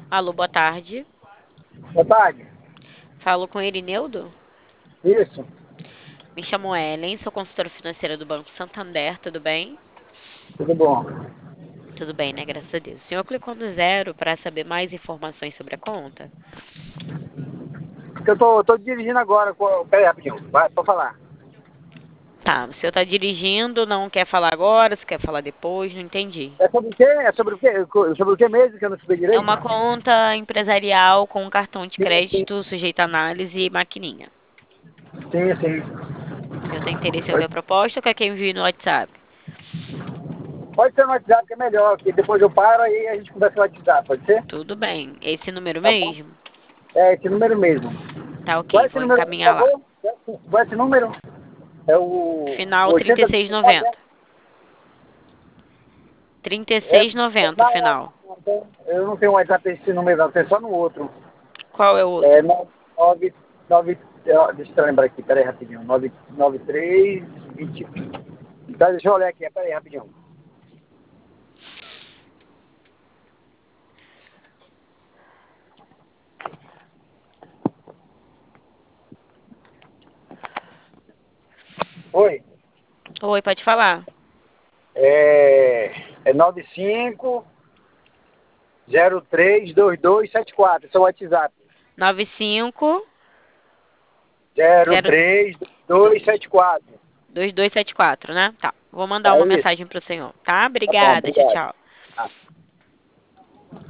Alô, boa tarde. Boa tarde. Falo com Irineudo? Isso, Me chamo Ellen, sou consultora financeira do Banco Santander, tudo bem? tudo bom. Tudo bem, né? Graças a Deus. O senhor clicou no zero para saber mais informações sobre a conta? Porque eu tô dirigindo agora. Pera aí, rapidinho. Vai, pode falar. Tá, o senhor está dirigindo, não quer falar agora, se quer falar depois, não entendi. É sobre o quê? É sobre o quê? Sobre o quê mesmo que eu não sei É direito? uma conta empresarial com um cartão de Sim, sim. crédito sujeito a análise e maquininha. Sim, sim. O senhor tem interesse em ouvir a proposta ou quer que eu envie no WhatsApp? Pode ser no WhatsApp que é melhor, que depois eu paro aí a gente conversa no WhatsApp, pode ser? Tudo bem. Esse número Tá bom? mesmo? É esse número mesmo. Tá Qual é ok, esse vou número, por encaminhar lá. favor? Qual é esse número? É o Final 80. 3690. É, 3690, não, final. eu não tenho WhatsApp esse número, não, tem só no outro. Qual é o É outro? 9, deixa eu lembrar aqui, peraí rapidinho. 993 20. Tá, deixa eu olhar aqui, peraí rapidinho. Oi. Oi, pode falar. É 95032274, esse é o WhatsApp. 95 0 032274. 2274, né? Tá. Vou mandar É uma isso. mensagem pro senhor, tá? Tá bom, Obrigada. Tchau, obrigado. tchau.